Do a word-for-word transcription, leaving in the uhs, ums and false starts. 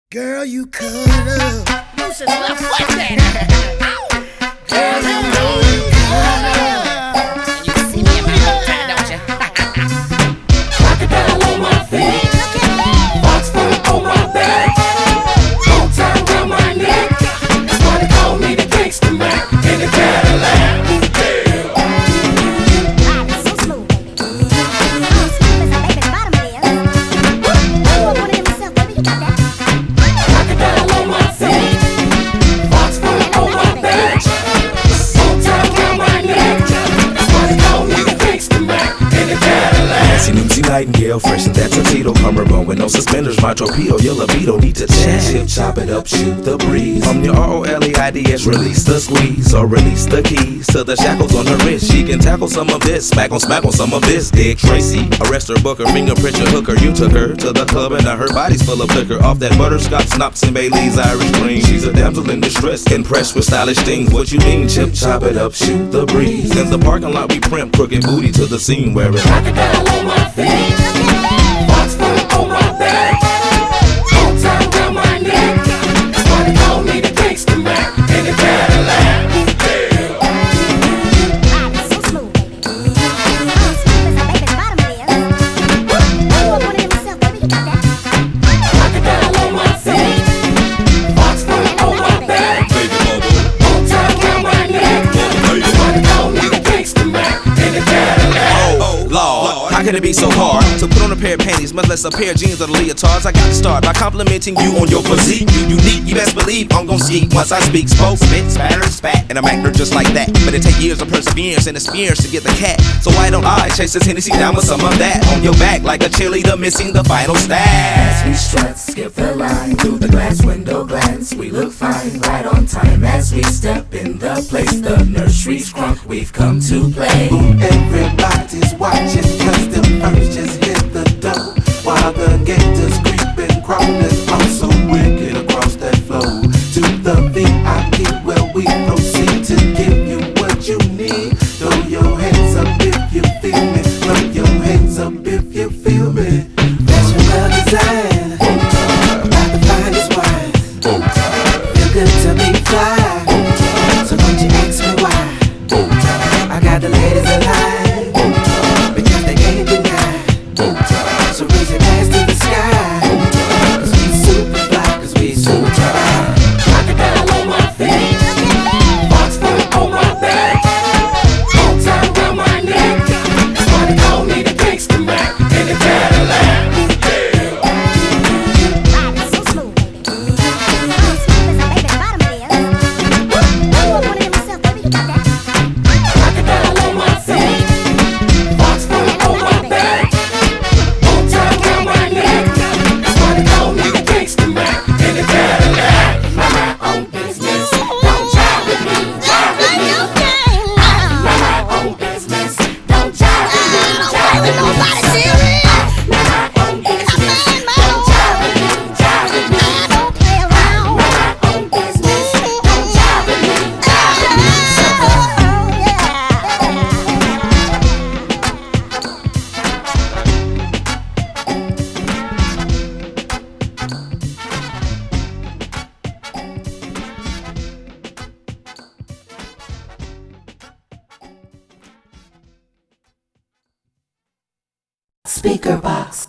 Girl, you cut up. Lucius left foot that. Girl, you know you cut up. You see me in my own time, don't you? Crocodile on my feet, box front on my back, long time around my neck. That's why they call me the Gangsta Mac in the Cadillac. Nightingale, fresh as that Tito, come remote with no suspenders, my torpedo, your libido need to chat, ship, chop it up, shoot the breeze. From your R O L E I D S, release the squeeze, or release the keys to the shackles on her wrist. She can tackle some of this, smack on smack on some of this. Dick Tracy, arrest her, book her, fingerprint your hooker. You took her to the club and now her body's full of liquor. Off that butterscotch, Snops and Bailey's Irish cream. She's a damsel in distress, impressed with stylish things. What you mean, chip, chop it up, shoot the breeze. In the parking lot we primp, crooked booty to the scene where it's crocodile on my feet, box front on my back, long time around my neck. That's why they call me the Gangsta Mac in the Cadillac. Crocodile on my feet, box front on my back, long time around my neck. That's why they call me the Gangsta Mac in the Cadillac. Oh, Lord, how can it be so hard to put on a pair of panties, much less a pair of jeans or the leotards? I got to start by complimenting you on your physique. You unique, you best believe I'm gon' ski once I speak. Spoke, spit, spatter, spat, and I'm actor just like that. But it take years of perseverance and experience to get the cat. So why don't I chase this Hennessy down with some of that on your back like a cheerleader missing the final stat? As we strut, skip the line through the glass window glance, we look fine, right on time as we step in the place. The nursery's crunk, we've come to play. Everybody's watching, cause the first just hit the door, while the gators creeping, crawling, also wicked across that floor to the V I P where we proceed to give you what you need. Throw your hands up if you feel me, throw your hands up if you feel me. Fashion well designed, about the finest wine, feel good to be fly, so don't you ask me why. I got the ladies alive, because they can't deny. So raise your hands to the sky, cause we super fly, cause we super fly. Crocodile on my feet, box front on my back, long time around my neck. That's why they call me the Gangsta Mac in the Cadillac. Crocodile on my feet, box front on my back, long time around my neck. That's why they call me the Gangsta Mac in the Cadillac. Mind my own business, don't jive with me, jive with me. Mind my own business, don't jive with me, jive with me. Mind my own business, don't jive with me, jive with me. Mind my own business, don't jive with me, jive with me. Speaker box.